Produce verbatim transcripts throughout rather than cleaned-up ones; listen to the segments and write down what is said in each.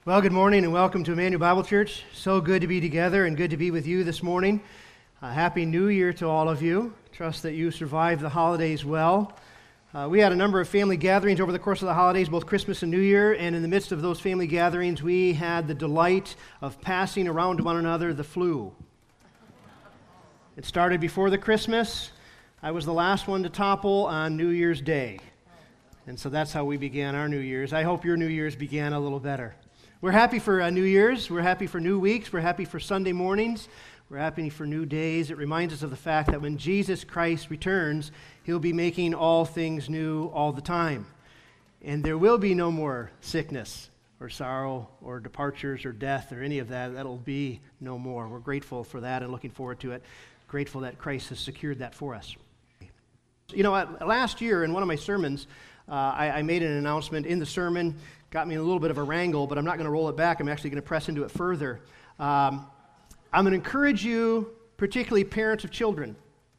Well, good morning and welcome to Emmanuel Bible Church. So good to be together and good to be with you this morning. Uh, Happy New Year to all of you. Trust that you survived the holidays well. Uh, we had a number of family gatherings over the course of the holidays, both Christmas and New Year, and in the midst of those family gatherings, we had the delight of passing around to one another the flu. It started before the Christmas. I was the last one to topple on New Year's Day. And so that's how we began our New Year's. I hope your New Year's began a little better. We're happy for uh, New Year's. We're happy for new weeks. We're happy for Sunday mornings. We're happy for new days. It reminds us of the fact that when Jesus Christ returns, He'll be making all things new all the time. And there will be no more sickness or sorrow or departures or death or any of that. That'll be no more. We're grateful for that and looking forward to it. Grateful that Christ has secured that for us. You know, last year in one of my sermons, uh, I, I made an announcement in the sermon. Got me in a little bit of a wrangle, but I'm not going to roll it back. I'm actually going to press into it further. Um, I'm going to encourage you, particularly parents of children,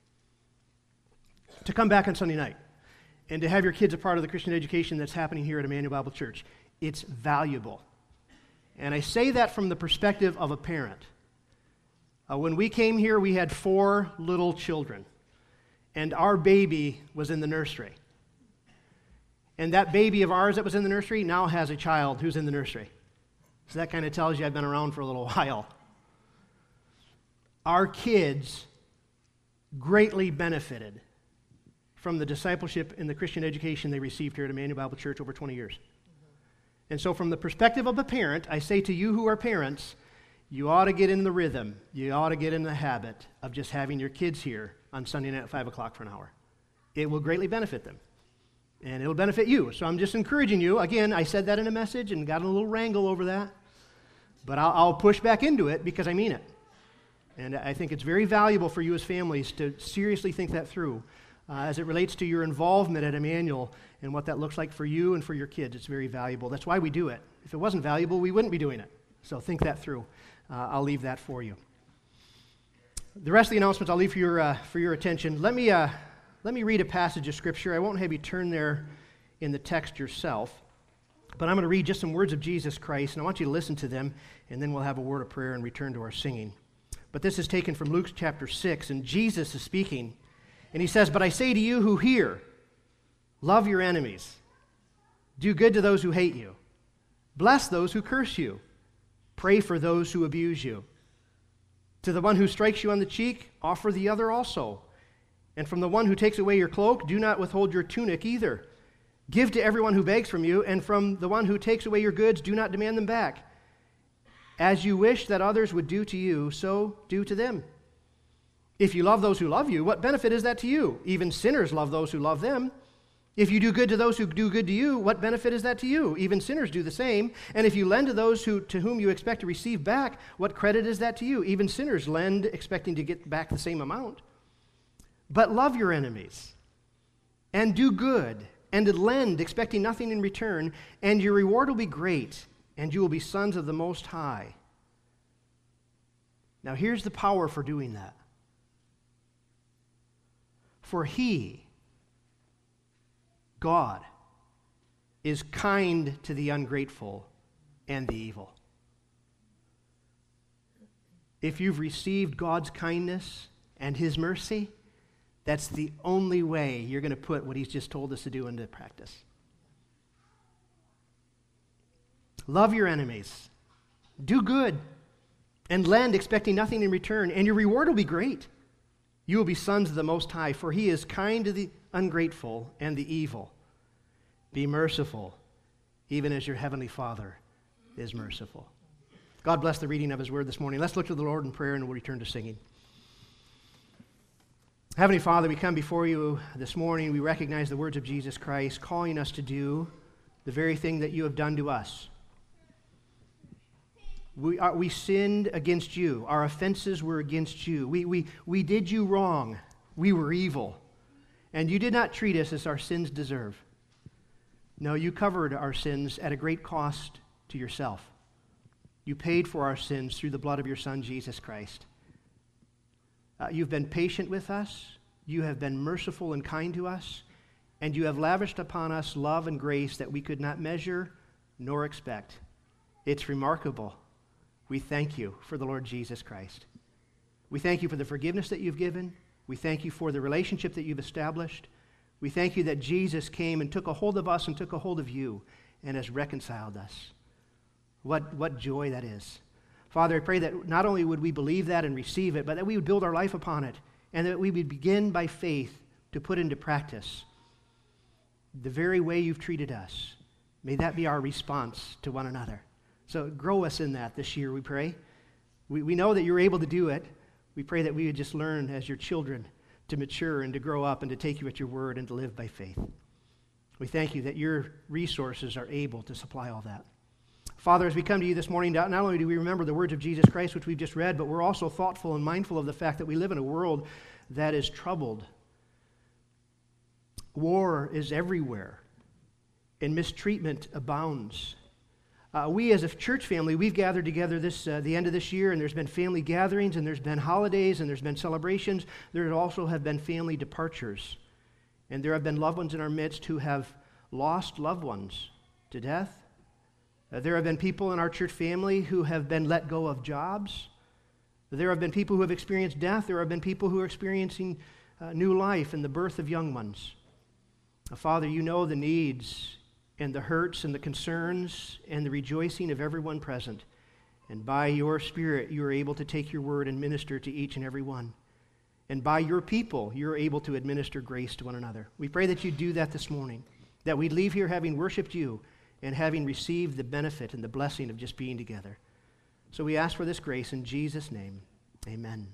to come back on Sunday night and to have your kids a part of the Christian education that's happening here at Emmanuel Bible Church. It's valuable. And I say that from the perspective of a parent. Uh, when we came here, we had four little children, and our baby was in the nursery. And that baby of ours that was in the nursery now has a child who's in the nursery. So that kind of tells you I've been around for a little while. Our kids greatly benefited from the discipleship and the Christian education they received here at Emmanuel Bible Church over twenty years. Mm-hmm. And so from the perspective of a parent, I say to you who are parents, you ought to get in the rhythm, you ought to get in the habit of just having your kids here on Sunday night at five o'clock for an hour. It will greatly benefit them. And it'll benefit you. So I'm just encouraging you. Again, I said that in a message and got in a little wrangle over that. But I'll, I'll push back into it because I mean it. And I think it's very valuable for you as families to seriously think that through uh, as it relates to your involvement at Emmanuel and what that looks like for you and for your kids. It's very valuable. That's why we do it. If it wasn't valuable, we wouldn't be doing it. So think that through. Uh, I'll leave that for you. The rest of the announcements I'll leave for your, uh, for your attention. Let me... Uh, Let me read a passage of Scripture. I won't have you turn there in the text yourself, but I'm going to read just some words of Jesus Christ, and I want you to listen to them, and then we'll have a word of prayer and return to our singing. But this is taken from Luke chapter six, and Jesus is speaking, and he says, "But I say to you who hear, love your enemies, do good to those who hate you, bless those who curse you, pray for those who abuse you. To the one who strikes you on the cheek, offer the other also. And from the one who takes away your cloak, do not withhold your tunic either. Give to everyone who begs from you, and from the one who takes away your goods, do not demand them back. As you wish that others would do to you, so do to them. If you love those who love you, what benefit is that to you? Even sinners love those who love them. If you do good to those who do good to you, what benefit is that to you? Even sinners do the same. And if you lend to those who to whom you expect to receive back, what credit is that to you? Even sinners lend, expecting to get back the same amount. But love your enemies, and do good, and lend, expecting nothing in return, and your reward will be great, and you will be sons of the Most High." Now here's the power for doing that. "For He, God, is kind to the ungrateful and the evil." If you've received God's kindness and His mercy, that's the only way you're going to put what He's just told us to do into practice. Love your enemies. Do good. And lend, expecting nothing in return. And your reward will be great. You will be sons of the Most High, for He is kind to the ungrateful and the evil. Be merciful, even as your heavenly Father is merciful. God bless the reading of His word this morning. Let's look to the Lord in prayer, and we'll return to singing. Heavenly Father, we come before you this morning. We recognize the words of Jesus Christ calling us to do the very thing that you have done to us. We, are, we sinned against you. Our offenses were against you. We, we, we did you wrong. We were evil. And you did not treat us as our sins deserve. No, you covered our sins at a great cost to yourself. You paid for our sins through the blood of your Son, Jesus Christ. Uh, you've been patient with us, you have been merciful and kind to us, and you have lavished upon us love and grace that we could not measure nor expect. It's remarkable. We thank you for the Lord Jesus Christ. We thank you for the forgiveness that you've given. We thank you for the relationship that you've established. We thank you that Jesus came and took a hold of us and took a hold of you and has reconciled us. What, what joy that is. Father, I pray that not only would we believe that and receive it, but that we would build our life upon it, and that we would begin by faith to put into practice the very way you've treated us. May that be our response to one another. So grow us in that this year, we pray. We, we know that you're able to do it. We pray that we would just learn as your children to mature and to grow up and to take you at your word and to live by faith. We thank you that your resources are able to supply all that. Father, as we come to you this morning, not only do we remember the words of Jesus Christ, which we've just read, but we're also thoughtful and mindful of the fact that we live in a world that is troubled. War is everywhere, and mistreatment abounds. Uh, we as a church family, we've gathered together this uh, the end of this year, and there's been family gatherings, and there's been holidays, and there's been celebrations. There also have been family departures. And there have been loved ones in our midst who have lost loved ones to death. Uh, there have been people in our church family who have been let go of jobs. There have been people who have experienced death. There have been people who are experiencing uh, new life and the birth of young ones. Uh, Father, you know the needs and the hurts and the concerns and the rejoicing of everyone present. And by your Spirit, you are able to take your word and minister to each and every one. And by your people, you're able to administer grace to one another. We pray that you do that this morning, that we leave here having worshiped you and having received the benefit and the blessing of just being together. So we ask for this grace in Jesus' name. Amen.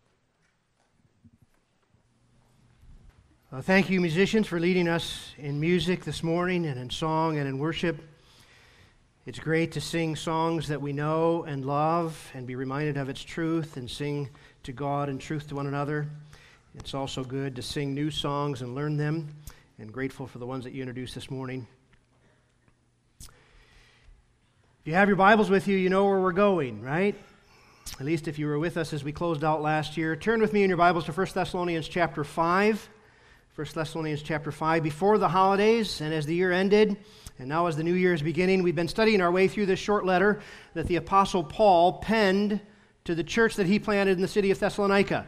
Well, thank you, musicians, for leading us in music this morning and in song and in worship. It's great to sing songs that we know and love and be reminded of its truth and sing to God in truth to one another. It's also good to sing new songs and learn them, and grateful for the ones that you introduced this morning. If you have your Bibles with you, you know where we're going, right? At least if you were with us as we closed out last year. Turn with me in your Bibles to First Thessalonians chapter five. First Thessalonians chapter five. Before the holidays and as the year ended, and now as the new year is beginning, we've been studying our way through this short letter that the Apostle Paul penned to the church that he planted in the city of Thessalonica.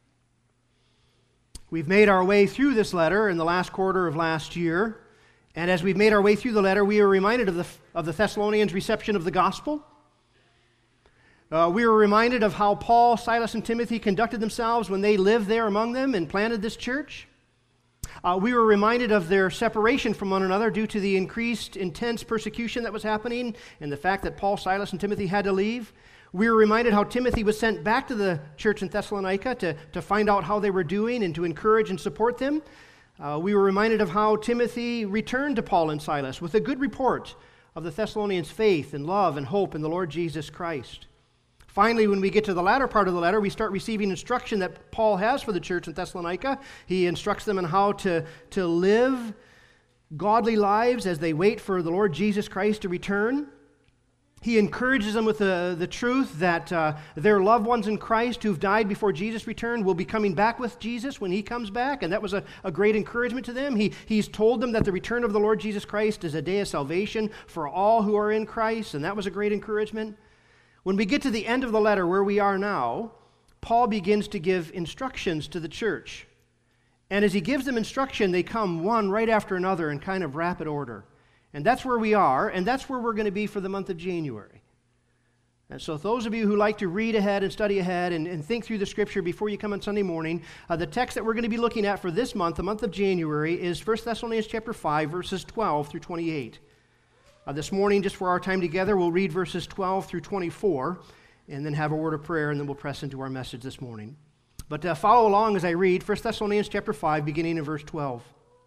We've made our way through this letter in the last quarter of last year, and as we've made our way through the letter, we are reminded of the, of the Thessalonians' reception of the gospel. Uh, we were reminded of how Paul, Silas, and Timothy conducted themselves when they lived there among them and planted this church. Uh, we were reminded of their separation from one another due to the increased intense persecution that was happening and the fact that Paul, Silas, and Timothy had to leave. We were reminded how Timothy was sent back to the church in Thessalonica to, to find out how they were doing and to encourage and support them. Uh, we were reminded of how Timothy returned to Paul and Silas with a good report of the Thessalonians' faith and love and hope in the Lord Jesus Christ. Finally, when we get to the latter part of the letter, we start receiving instruction that Paul has for the church in Thessalonica. He instructs them on how to, to live godly lives as they wait for the Lord Jesus Christ to return. He encourages them with the, the truth that uh, their loved ones in Christ who've died before Jesus returned will be coming back with Jesus when he comes back, and that was a, a great encouragement to them. He, he's told them that the return of the Lord Jesus Christ is a day of salvation for all who are in Christ, and that was a great encouragement. When we get to the end of the letter where we are now, Paul begins to give instructions to the church. And as he gives them instruction, they come one right after another in kind of rapid order. And that's where we are, and that's where we're going to be for the month of January. And so those of you who like to read ahead and study ahead and, and think through the Scripture before you come on Sunday morning, uh, the text that we're going to be looking at for this month, the month of January, is First Thessalonians chapter five, verses twelve through twenty-eight. Uh, this morning, just for our time together, we'll read verses twelve through twenty-four, and then have a word of prayer, and then we'll press into our message this morning. But uh, follow along as I read First Thessalonians chapter five, beginning in verse twelve.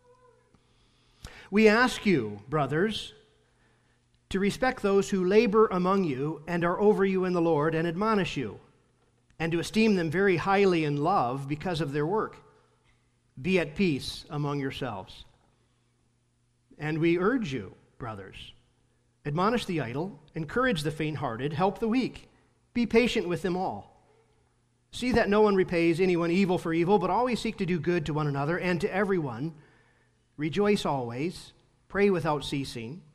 We ask you, brothers, to respect those who labor among you and are over you in the Lord and admonish you, and to esteem them very highly in love because of their work. Be at peace among yourselves. And we urge you, brothers, admonish the idle, encourage the faint-hearted, help the weak, be patient with them all. See that no one repays anyone evil for evil, but always seek to do good to one another and to everyone. Rejoice always, pray without ceasing,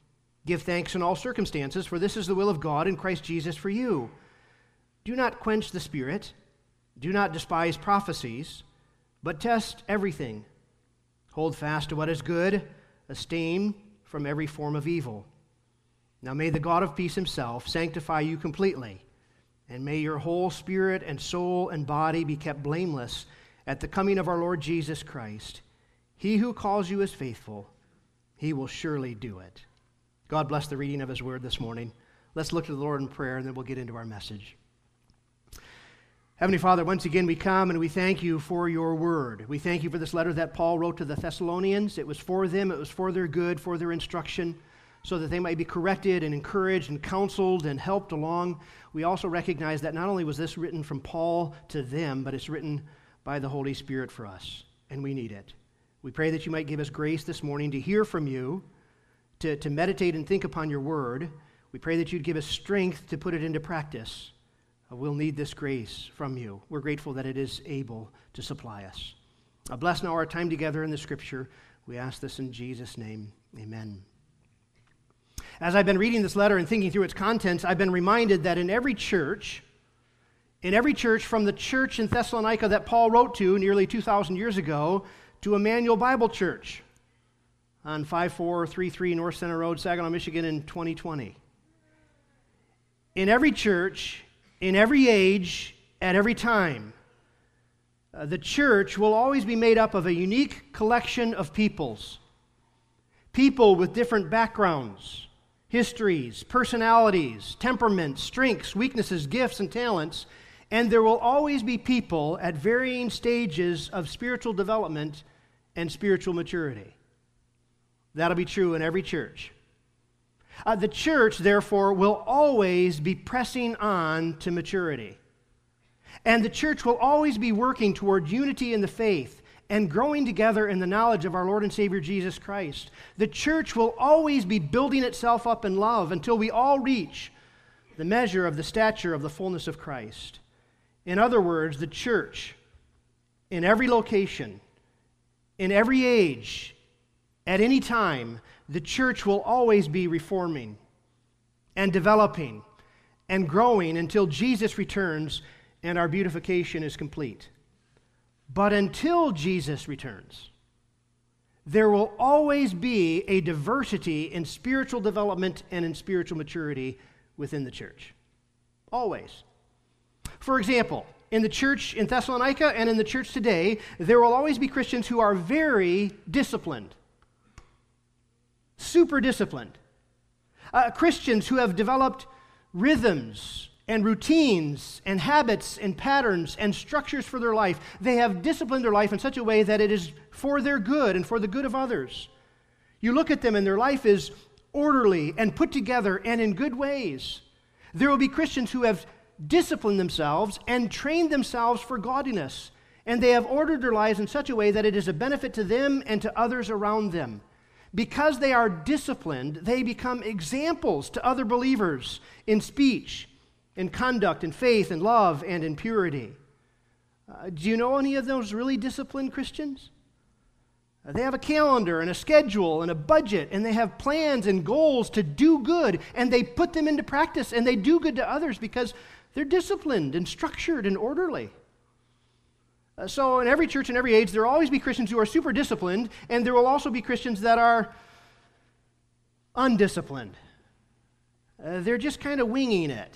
Give thanks in all circumstances, for this is the will of God in Christ Jesus for you. Do not quench the Spirit. Do not despise prophecies, but test everything. Hold fast to what is good. Abstain from every form of evil. Now may the God of peace himself sanctify you completely, and may your whole spirit and soul and body be kept blameless at the coming of our Lord Jesus Christ. He who calls you is faithful. He will surely do it. God bless the reading of his word this morning. Let's look to the Lord in prayer, and then we'll get into our message. Heavenly Father, once again we come and we thank you for your word. We thank you for this letter that Paul wrote to the Thessalonians. It was for them, it was for their good, for their instruction, so that they might be corrected and encouraged and counseled and helped along. We also recognize that not only was this written from Paul to them, but it's written by the Holy Spirit for us, and we need it. We pray that you might give us grace this morning to hear from you, to, to meditate and think upon your word. We pray that you'd give us strength to put it into practice. We'll need this grace from you. We're grateful that it is able to supply us. Uh, bless now our time together in the Scripture. We ask this in Jesus' name. Amen. As I've been reading this letter and thinking through its contents, I've been reminded that in every church, in every church from the church in Thessalonica that Paul wrote to nearly two thousand years ago to Emmanuel Bible Church on five four three three North Center Road, Saginaw, Michigan in twenty twenty. In every church, in every age, at every time, uh, the church will always be made up of a unique collection of peoples. People with different backgrounds, histories, personalities, temperaments, strengths, weaknesses, gifts, and talents. And there will always be people at varying stages of spiritual development and spiritual maturity. That'll be true in every church. Uh, the church, therefore, will always be pressing on to maturity. And the church will always be working toward unity in the faith and growing together in the knowledge of our Lord and Savior Jesus Christ. The church will always be building itself up in love until we all reach the measure of the stature of the fullness of Christ. In other words, the church, in every location, in every age, at any time, the church will always be reforming and developing and growing until Jesus returns and our beautification is complete. But until Jesus returns, there will always be a diversity in spiritual development and in spiritual maturity within the church. Always. For example, in the church in Thessalonica and in the church today, there will always be Christians who are very disciplined. Super disciplined. Uh, Christians who have developed rhythms and routines and habits and patterns and structures for their life. They have disciplined their life in such a way that it is for their good and for the good of others. You look at them and their life is orderly and put together and in good ways. There will be Christians who have disciplined themselves and trained themselves for godliness, and they have ordered their lives in such a way that it is a benefit to them and to others around them. Because they are disciplined, they become examples to other believers in speech, in conduct, in faith, in love, and in purity. Uh, do you know any of those really disciplined Christians? Uh, they have a calendar and a schedule and a budget, and they have plans and goals to do good, and they put them into practice, and they do good to others because they're disciplined and structured and orderly. Uh, so in every church and every age, there will always be Christians who are super disciplined, and there will also be Christians that are undisciplined. Uh, they're just kind of winging it,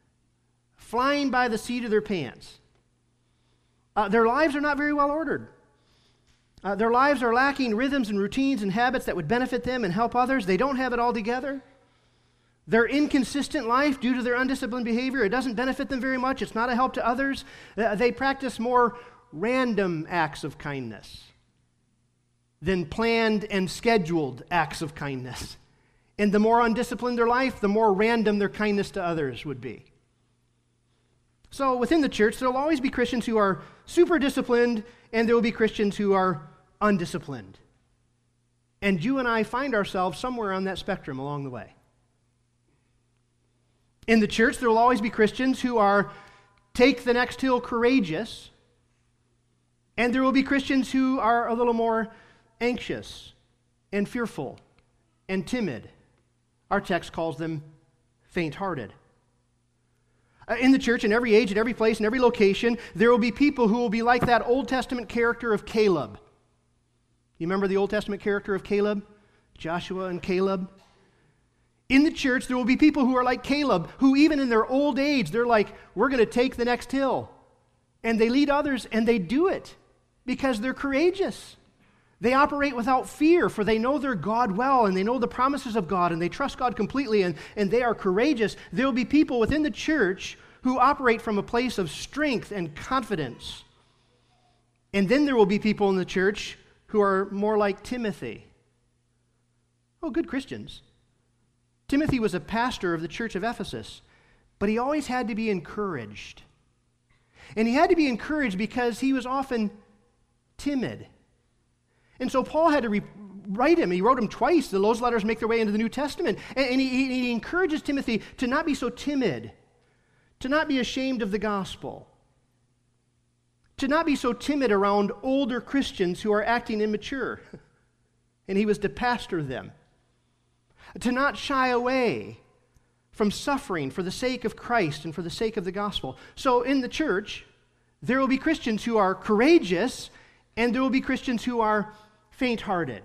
flying by the seat of their pants. Uh, their lives are not very well ordered. Uh, their lives are lacking rhythms and routines and habits that would benefit them and help others. They don't have it all together. Their inconsistent life due to their undisciplined behavior, it doesn't benefit them very much. It's not a help to others. Uh, they practice more random acts of kindness than planned and scheduled acts of kindness. And the more undisciplined their life, the more random their kindness to others would be. So within the church, there will always be Christians who are super disciplined, and there will be Christians who are undisciplined. And you and I find ourselves somewhere on that spectrum along the way. In the church, there will always be Christians who are take the next hill courageous, and there will be Christians who are a little more anxious and fearful and timid, Our text calls them faint-hearted. Uh, in the church, in every age, in every place, in every location, there will be people who will be like that Old Testament character of Caleb. You remember the Old Testament character of Caleb? Joshua and Caleb? In the church, there will be people who are like Caleb, who even in their old age, they're like, we're going to take the next hill. And they lead others, and they do it because they're courageous. They operate without fear, for they know their God well, and they know the promises of God, and they trust God completely, and, and they are courageous. There will be people within the church who operate from a place of strength and confidence. And then there will be people in the church who are more like Timothy. Oh, good Christians. Timothy was a pastor of the church of Ephesus, but he always had to be encouraged. And he had to be encouraged because he was often timid. And so Paul had to re- write him. He wrote him twice. Those letters make their way into the New Testament. And, and he, he encourages Timothy to not be so timid, to not be ashamed of the gospel, to not be so timid around older Christians who are acting immature. And he was to pastor them. To not shy away from suffering for the sake of Christ and for the sake of the gospel. So in the church, there will be Christians who are courageous, and there will be Christians who are faint-hearted.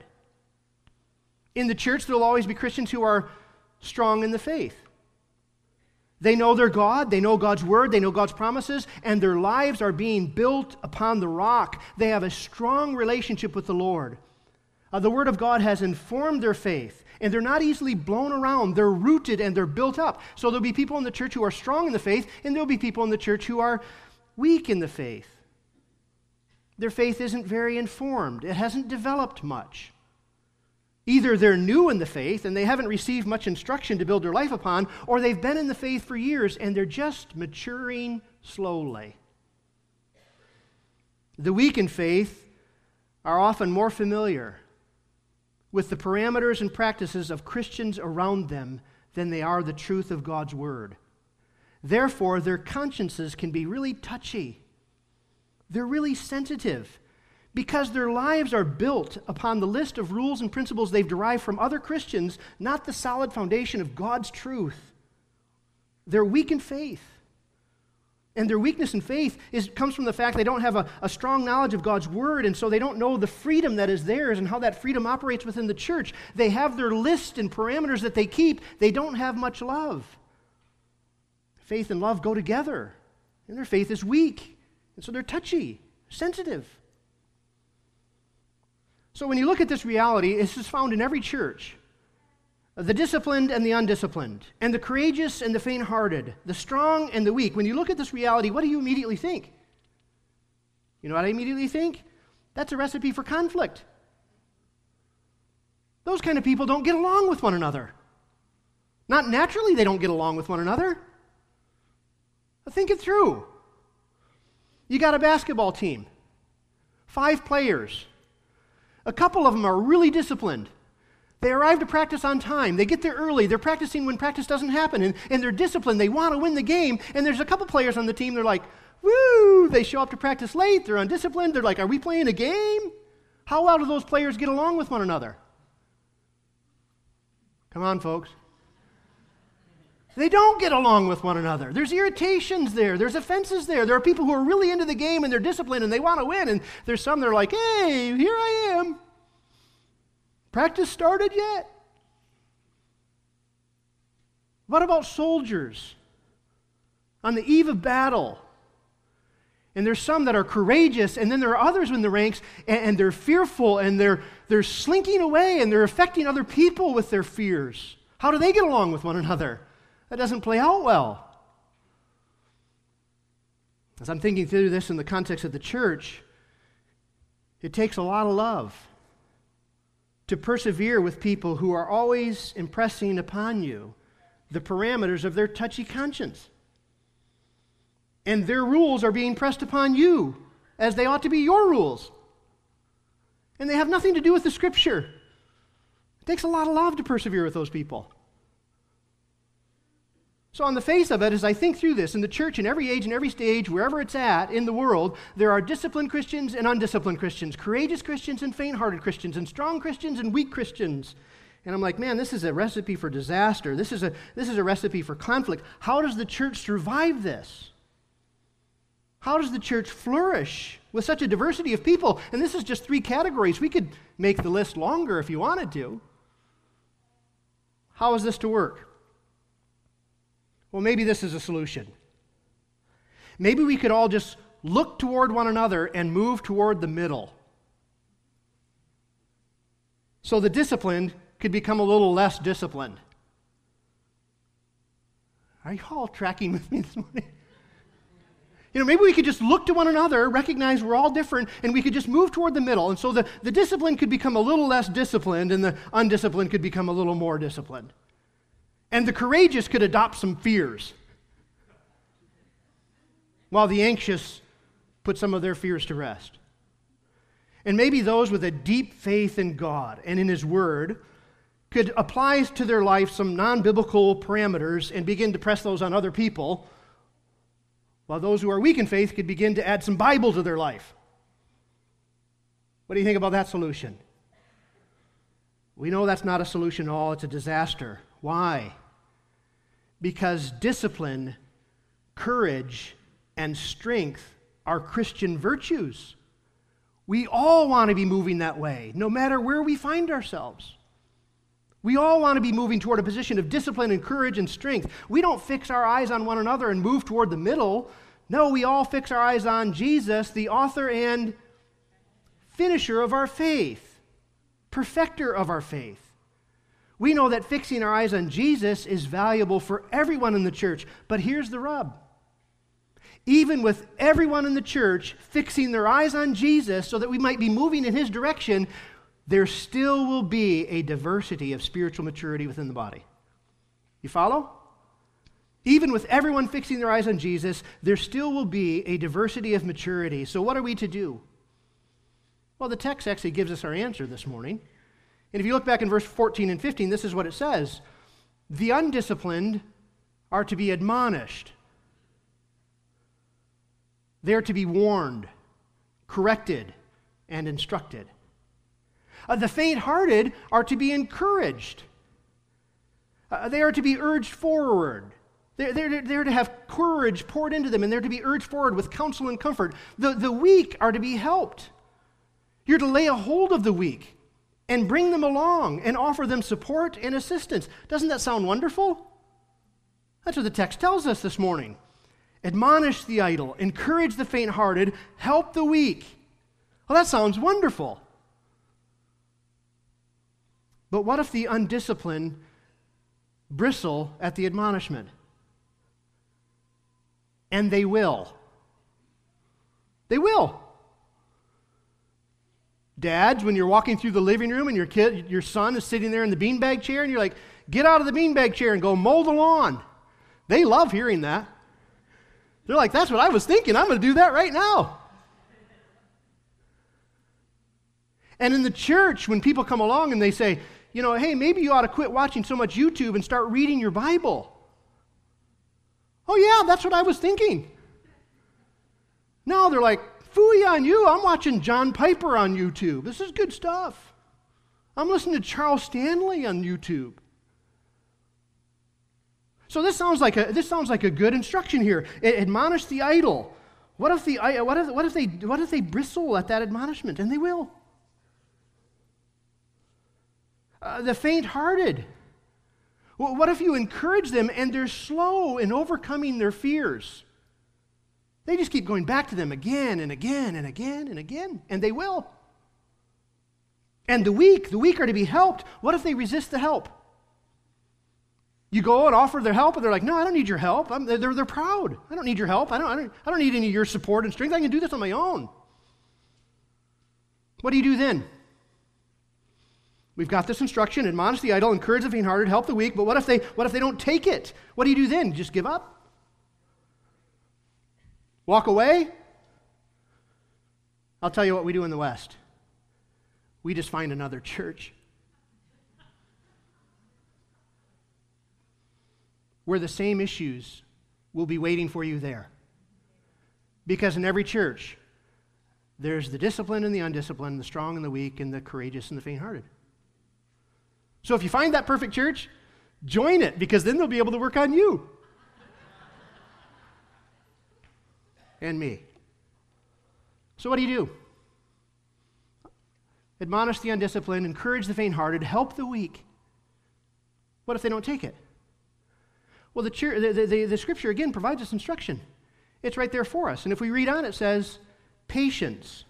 In the church, there will always be Christians who are strong in the faith. They know their God, they know God's word, they know God's promises, and their lives are being built upon the rock. They have a strong relationship with the Lord. Uh, the word of God has informed their faith, and they're not easily blown around. They're rooted and they're built up. So there'll be people in the church who are strong in the faith, and there'll be people in the church who are weak in the faith. Their faith isn't very informed. It hasn't developed much. Either they're new in the faith and they haven't received much instruction to build their life upon, or they've been in the faith for years and they're just maturing slowly. The weak in faith are often more familiar with the parameters and practices of Christians around them than they are the truth of God's word. Therefore, their consciences can be really touchy. They're really sensitive because their lives are built upon the list of rules and principles they've derived from other Christians, not the solid foundation of God's truth. They're weak in faith. And their weakness in faith is, comes from the fact they don't have a, a strong knowledge of God's word, and so they don't know the freedom that is theirs and how that freedom operates within the church. They have their list and parameters that they keep. They don't have much love. Faith and love go together, and their faith is weak. And so they're touchy, sensitive. So when you look at this reality, this is found in every church. The disciplined and the undisciplined, and the courageous and the faint-hearted, the strong and the weak. When you look at this reality, what do you immediately think? You know what I immediately think? That's a recipe for conflict. Those kind of people don't get along with one another. Not naturally they don't get along with one another. But think it through. You got a basketball team, five players. A couple of them are really disciplined. They arrive to practice on time. They get there early. They're practicing when practice doesn't happen, and, and they're disciplined. They want to win the game, and there's a couple players on the team, they're like, woo! They show up to practice late. They're undisciplined. They're like, are we playing a game? How well do those players get along with one another? Come on, folks. They don't get along with one another. There's irritations there. There's offenses there. There are people who are really into the game and they're disciplined and they want to win. And there's some that are like, hey, here I am. Practice started yet? What about soldiers on the eve of battle? And there's some that are courageous, and then there are others in the ranks, and, and they're fearful, and they're, they're slinking away, and they're affecting other people with their fears. How do they get along with one another? That doesn't play out well. As I'm thinking through this in the context of the church, it takes a lot of love to persevere with people who are always impressing upon you the parameters of their touchy conscience. And their rules are being pressed upon you as they ought to be your rules. And they have nothing to do with the Scripture. It takes a lot of love to persevere with those people. So on the face of it, as I think through this, in the church, in every age and every stage, wherever it's at in the world, there are disciplined Christians and undisciplined Christians, courageous Christians and faint-hearted Christians, and strong Christians and weak Christians. And I'm like, man, this is a recipe for disaster. This is a, this is a recipe for conflict. How does the church survive this? How does the church flourish with such a diversity of people? And this is just three categories. We could make the list longer if you wanted to. How is this to work? Well, maybe this is a solution. Maybe we could all just look toward one another and move toward the middle. So the disciplined could become a little less disciplined. Are you all tracking with me this morning? You know, maybe we could just look to one another, recognize we're all different, and we could just move toward the middle. And so the, the disciplined could become a little less disciplined, and the undisciplined could become a little more disciplined. And the courageous could adopt some fears, while the anxious put some of their fears to rest. And maybe those with a deep faith in God and in His Word could apply to their life some non-biblical parameters and begin to press those on other people, while those who are weak in faith could begin to add some Bible to their life. What do you think about that solution? We know that's not a solution at all. It's a disaster. Why? Because discipline, courage, and strength are Christian virtues. We all want to be moving that way, no matter where we find ourselves. We all want to be moving toward a position of discipline and courage and strength. We don't fix our eyes on one another and move toward the middle. No, we all fix our eyes on Jesus, the author and finisher of our faith, perfecter of our faith. We know that fixing our eyes on Jesus is valuable for everyone in the church, but here's the rub. Even with everyone in the church fixing their eyes on Jesus so that we might be moving in His direction, there still will be a diversity of spiritual maturity within the body. You follow? Even with everyone fixing their eyes on Jesus, there still will be a diversity of maturity. So what are we to do? Well, the text actually gives us our answer this morning. And if you look back in verse fourteen and fifteen, this is what it says. The undisciplined are to be admonished. They are to be warned, corrected, and instructed. Uh, the faint-hearted are to be encouraged. Uh, they are to be urged forward. They're, they're, they're to have courage poured into them, and they're to be urged forward with counsel and comfort. The, the weak are to be helped. You're to lay a hold of the weak and bring them along and offer them support and assistance. Doesn't that sound wonderful? That's what the text tells us this morning. Admonish the idle, encourage the faint-hearted, help the weak. Well, that sounds wonderful. But what if the undisciplined bristle at the admonishment? And they will. They will. Dads, when you're walking through the living room and your kid, your son is sitting there in the beanbag chair and you're like, get out of the beanbag chair and go mow the lawn. They love hearing that. They're like, that's what I was thinking. I'm going to do that right now. And in the church, when people come along and they say, you know, hey, maybe you ought to quit watching so much YouTube and start reading your Bible. Oh, yeah, that's what I was thinking. No, they're like, phooey on you. I'm watching John Piper on YouTube. This is good stuff. I'm listening to Charles Stanley on YouTube. So this sounds like a this sounds like a good instruction here. Admonish the idle. What if the what if what if they what if they bristle at that admonishment? And they will. Uh, the faint-hearted. Well, what if you encourage them and they're slow in overcoming their fears? They just keep going back to them again and again and again and again, and they will. And the weak, the weak are to be helped. What if they resist the help? You go and offer their help, and they're like, no, I don't need your help. I'm, they're, they're proud. I don't need your help. I don't, I, don't, I don't need any of your support and strength. I can do this on my own. What do you do then? We've got this instruction: admonish the idle, encourage the faint-hearted, help the weak. But what if they what if they don't take it? What do you do then? Just give up? Walk away? I'll tell you what we do in the West. We just find another church where the same issues will be waiting for you there. Because in every church, there's the disciplined and the undisciplined, the strong and the weak, and the courageous and the faint-hearted. So if you find that perfect church, join it, because then they'll be able to work on you. And me. So what do you do? Admonish the undisciplined, encourage the faint-hearted, help the weak. What if they don't take it? Well, the, church, the, the, the Scripture, again, provides us instruction. It's right there for us. And if we read on, it says, patience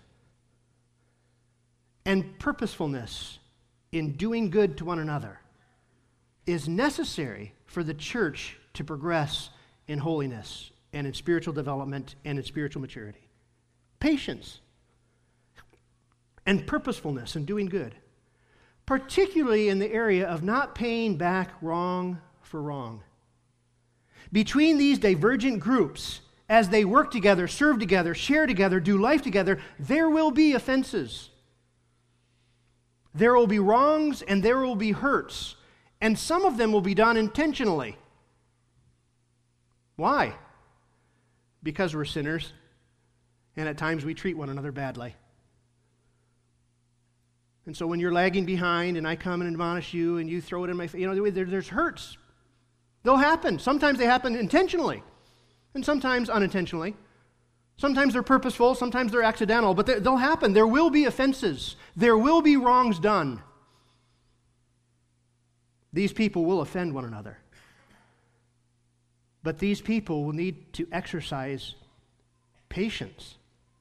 and purposefulness in doing good to one another is necessary for the church to progress in holiness and in spiritual development and in spiritual maturity. Patience and purposefulness in doing good, particularly in the area of not paying back wrong for wrong. Between these divergent groups, as they work together, serve together, share together, do life together, there will be offenses. There will be wrongs and there will be hurts, and some of them will be done intentionally. Why? Because we're sinners, and at times we treat one another badly. And so when you're lagging behind and I come and admonish you and you throw it in my face, you know, there, there's hurts. They'll happen. Sometimes they happen intentionally and sometimes unintentionally. Sometimes they're purposeful, sometimes they're accidental, but they'll happen. There will be offenses. There will be wrongs done. These people will offend one another. But these people will need to exercise patience.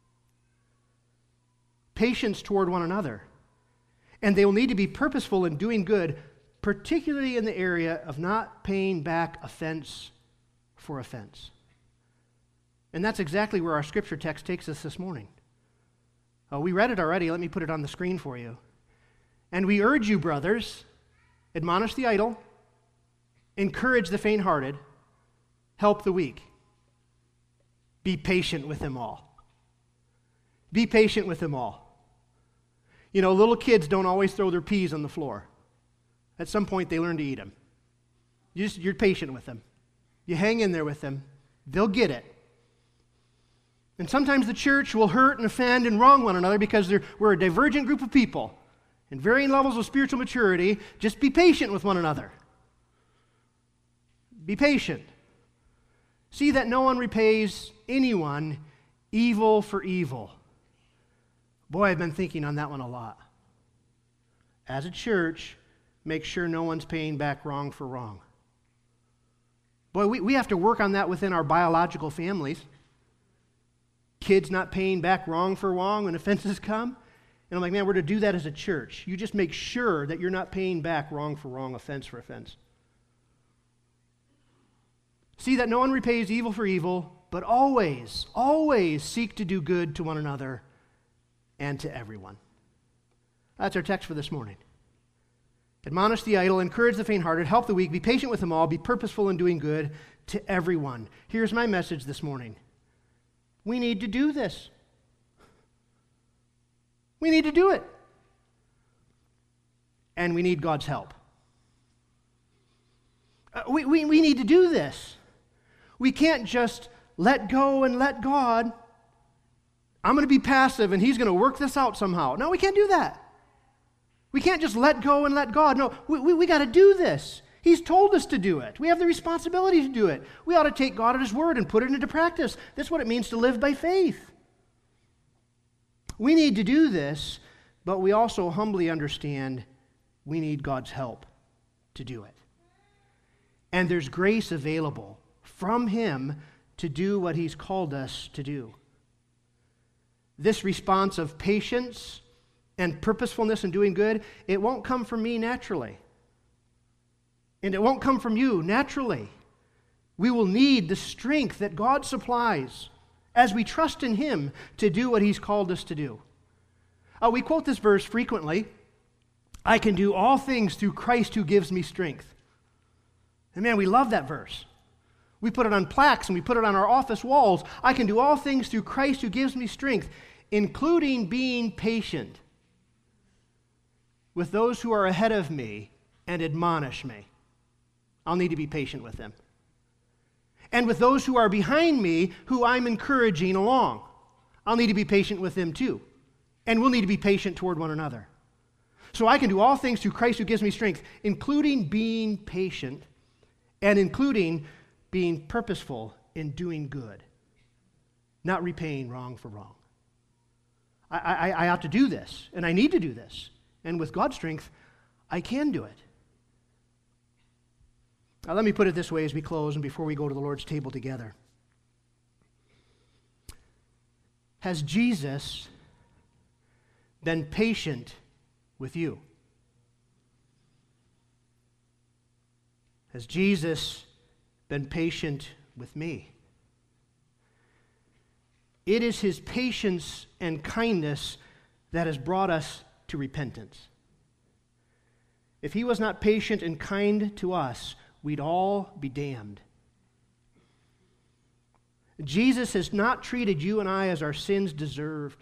Patience toward one another. And they will need to be purposeful in doing good, particularly in the area of not paying back offense for offense. And that's exactly where our scripture text takes us this morning. Oh, we read it already. Let me put it on the screen for you. And we urge you, brothers, admonish the idle, encourage the faint-hearted, help the weak. Be patient with them all. Be patient with them all. You know, little kids don't always throw their peas on the floor. At some point, they learn to eat them. You just, you're patient with them. You hang in there with them. They'll get it. And sometimes the church will hurt and offend and wrong one another because we're a divergent group of people in varying levels of spiritual maturity. Just be patient with one another. Be patient. See that no one repays anyone evil for evil. Boy, I've been thinking on that one a lot. As a church, make sure no one's paying back wrong for wrong. Boy, we, we have to work on that within our biological families. Kids not paying back wrong for wrong when offenses come. And I'm like, man, we're to do that as a church. You just make sure that you're not paying back wrong for wrong, offense for offense. See that no one repays evil for evil, but always, always seek to do good to one another and to everyone. That's our text for this morning. Admonish the idle, encourage the faint-hearted, help the weak, be patient with them all, be purposeful in doing good to everyone. Here's my message this morning. We need to do this. We need to do it. And we need God's help. Uh, we, we, we need to do this. We can't just let go and let God. I'm going to be passive and He's going to work this out somehow. No, we can't do that. We can't just let go and let God. No, we, we, we got to do this. He's told us to do it. We have the responsibility to do it. We ought to take God at His word and put it into practice. That's what it means to live by faith. We need to do this, but we also humbly understand we need God's help to do it. And there's grace available from Him to do what He's called us to do. This response of patience and purposefulness in doing good, it won't come from me naturally. And it won't come from you naturally. We will need the strength that God supplies as we trust in Him to do what He's called us to do. Uh, we quote this verse frequently. I can do all things through Christ who gives me strength. And man, we love that verse. We put it on plaques and we put it on our office walls. I can do all things through Christ who gives me strength, including being patient with those who are ahead of me and admonish me. I'll need to be patient with them. And with those who are behind me, who I'm encouraging along, I'll need to be patient with them too. And we'll need to be patient toward one another. So I can do all things through Christ who gives me strength, including being patient and including being purposeful in doing good, not repaying wrong for wrong. I, I, I ought to do this, and I need to do this. And with God's strength, I can do it. Now, let me put it this way as we close and before we go to the Lord's table together. Has Jesus been patient with you? Has Jesus been patient with me? It is his patience and kindness that has brought us to repentance. If he was not patient and kind to us, we'd all be damned. Jesus has not treated you and I as our sins deserved.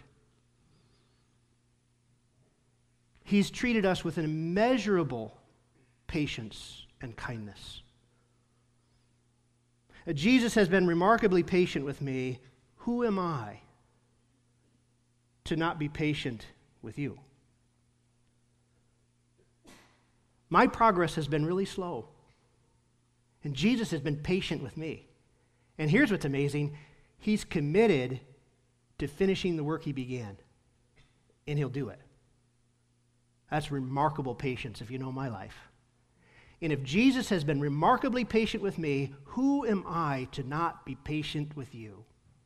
He's treated us with an immeasurable patience and kindness. Jesus has been remarkably patient with me. Who am I to not be patient with you? My progress has been really slow, and Jesus has been patient with me. And here's what's amazing. He's committed to finishing the work he began, and he'll do it. That's remarkable patience if you know my life. And if Jesus has been remarkably patient with me, who am I to not be patient with you?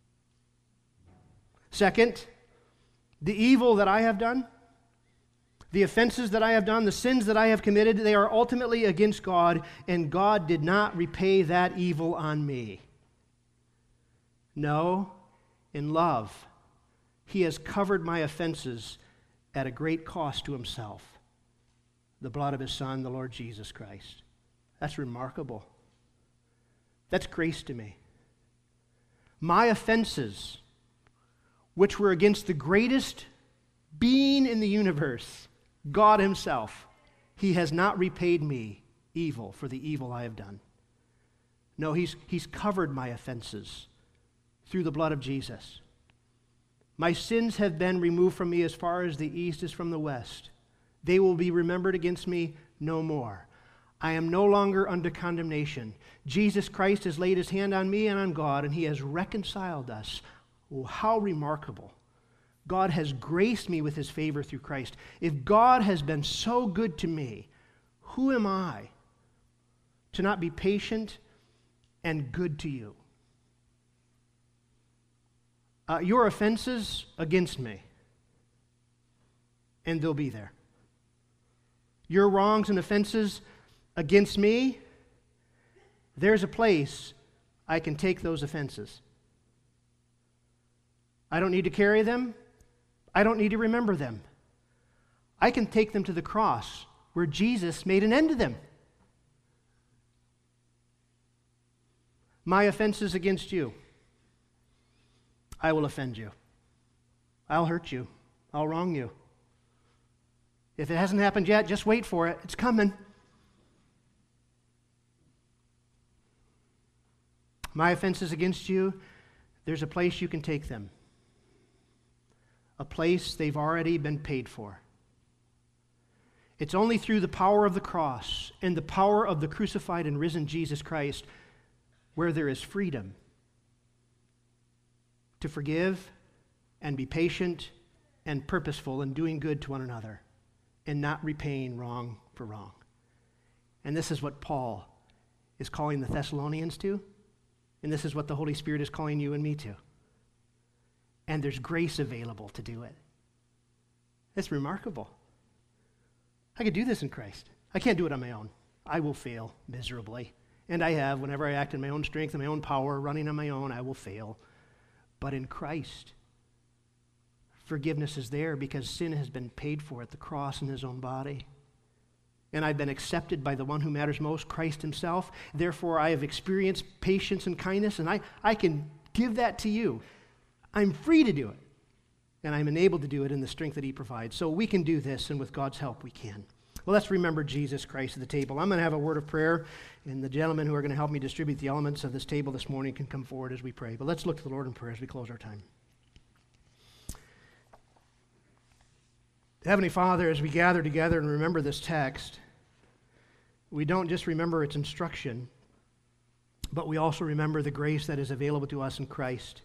Second, the evil that I have done, the offenses that I have done, the sins that I have committed, they are ultimately against God, and God did not repay that evil on me. No, in love, he has covered my offenses at a great cost to himself. The blood of his Son, the Lord Jesus Christ. That's remarkable. That's grace to me. My offenses, which were against the greatest being in the universe, God himself, he has not repaid me evil for the evil I have done. No, he's, he's covered my offenses through the blood of Jesus. My sins have been removed from me as far as the east is from the west. They will be remembered against me no more. I am no longer under condemnation. Jesus Christ has laid his hand on me and on God, and he has reconciled us. Oh, how remarkable. God has graced me with his favor through Christ. If God has been so good to me, who am I to not be patient and good to you? Uh, your offenses against me, and they'll be there. Your wrongs and offenses against me, there's a place I can take those offenses. I don't need to carry them. I don't need to remember them. I can take them to the cross where Jesus made an end to them. My offenses against you, I will offend you. I'll hurt you. I'll wrong you. If it hasn't happened yet, just wait for it. It's coming. My offenses against you, there's a place you can take them. A place they've already been paid for. It's only through the power of the cross and the power of the crucified and risen Jesus Christ where there is freedom to forgive and be patient and purposeful in doing good to one another and not repaying wrong for wrong. And this is what Paul is calling the Thessalonians to, and this is what the Holy Spirit is calling you and me to. And there's grace available to do it. It's remarkable. I could do this in Christ. I can't do it on my own. I will fail miserably. And I have. Whenever I act in my own strength and my own power, running on my own, I will fail. But in Christ, forgiveness is there because sin has been paid for at the cross in his own body. And I've been accepted by the one who matters most, Christ himself. Therefore, I have experienced patience and kindness, and I, I can give that to you. I'm free to do it, and I'm enabled to do it in the strength that he provides. So we can do this, and with God's help, we can. Well, let's remember Jesus Christ at the table. I'm going to have a word of prayer, and the gentlemen who are going to help me distribute the elements of this table this morning can come forward as we pray. But let's look to the Lord in prayer as we close our time. Heavenly Father, as we gather together and remember this text, we don't just remember its instruction, but we also remember the grace that is available to us in Christ.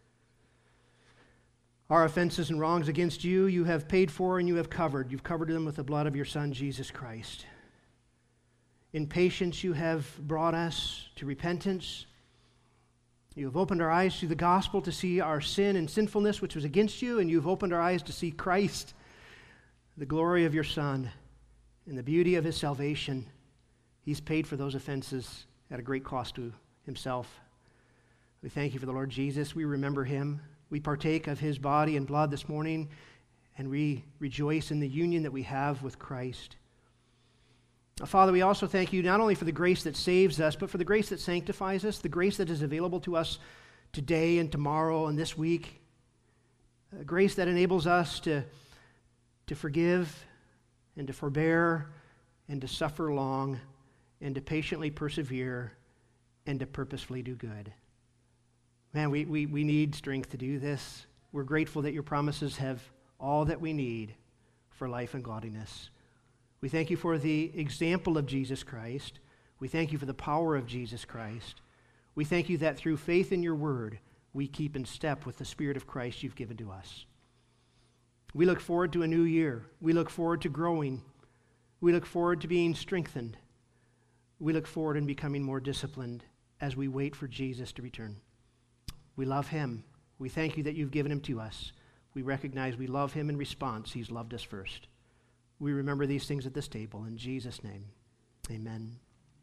Our offenses and wrongs against you, you have paid for and you have covered. You've covered them with the blood of your Son, Jesus Christ. In patience, you have brought us to repentance. You have opened our eyes through the gospel to see our sin and sinfulness which was against you, and you've opened our eyes to see Christ, the glory of your Son, and the beauty of his salvation. He's paid for those offenses at a great cost to himself. We thank you for the Lord Jesus. We remember him. We partake of his body and blood this morning, and we rejoice in the union that we have with Christ. Father, we also thank you not only for the grace that saves us, but for the grace that sanctifies us, the grace that is available to us today and tomorrow and this week, a grace that enables us to to forgive and to forbear and to suffer long and to patiently persevere and to purposefully do good. Man, we, we, we need strength to do this. We're grateful that your promises have all that we need for life and godliness. We thank you for the example of Jesus Christ. We thank you for the power of Jesus Christ. We thank you that through faith in your word, we keep in step with the Spirit of Christ you've given to us. We look forward to a new year. We look forward to growing. We look forward to being strengthened. We look forward in becoming more disciplined as we wait for Jesus to return. We love him. We thank you that you've given him to us. We recognize we love him in response. He's loved us first. We remember these things at this table. In Jesus' name, amen.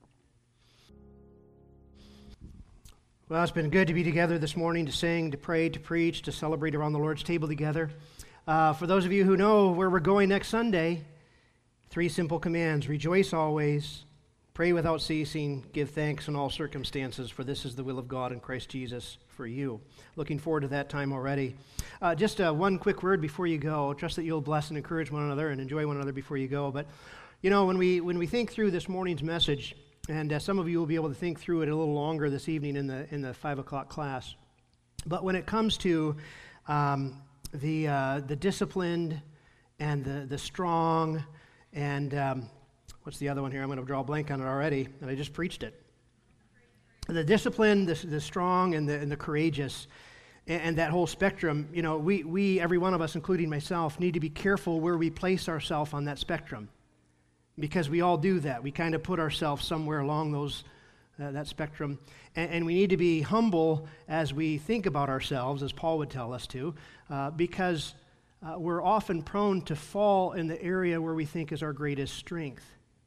Well, it's been good to be together this morning to sing, to pray, to preach, to celebrate around the Lord's table together. Uh, for those of you who know where we're going next Sunday, three simple commands. Rejoice always, pray without ceasing, give thanks in all circumstances, for this is the will of God in Christ Jesus for you. Looking forward to that time already. Uh, just uh, one quick word before you go. Trust that you'll bless and encourage one another and enjoy one another before you go. But, you know, when we when we think through this morning's message, and uh, some of you will be able to think through it a little longer this evening in the in the five o'clock class. But when it comes to um, the uh, the disciplined and the the strong and um, what's the other one here? I'm going to draw a blank on it already, and I just preached it. The disciplined, the, the strong, and the and the courageous, and, and that whole spectrum. You know, we we every one of us, including myself, need to be careful where we place ourselves on that spectrum, because we all do that. We kind of put ourselves somewhere along those uh, that spectrum, and, and we need to be humble as we think about ourselves, as Paul would tell us to, uh, because uh, we're often prone to fall in the area where we think is our greatest strength.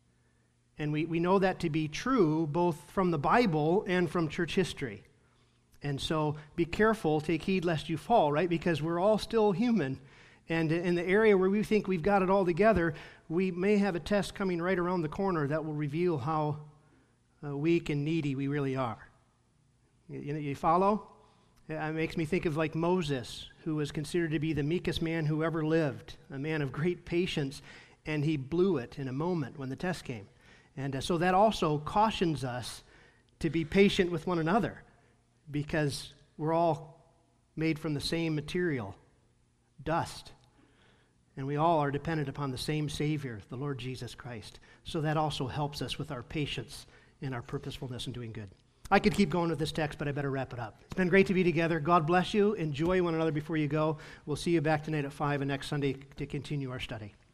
And we, we know that to be true both from the Bible and from church history. And so be careful, take heed lest you fall, right? Because we're all still human. And in the area where we think we've got it all together, we may have a test coming right around the corner that will reveal how uh, weak and needy we really are. You, you follow? It makes me think of like Moses, who was considered to be the meekest man who ever lived, a man of great patience, and he blew it in a moment when the test came. And uh, so that also cautions us to be patient with one another, because we're all made from the same material, dust. And we all are dependent upon the same Savior, the Lord Jesus Christ. So that also helps us with our patience and our purposefulness in doing good. I could keep going with this text, but I better wrap it up. It's been great to be together. God bless you. Enjoy one another before you go. We'll see you back tonight at five and next Sunday to continue our study.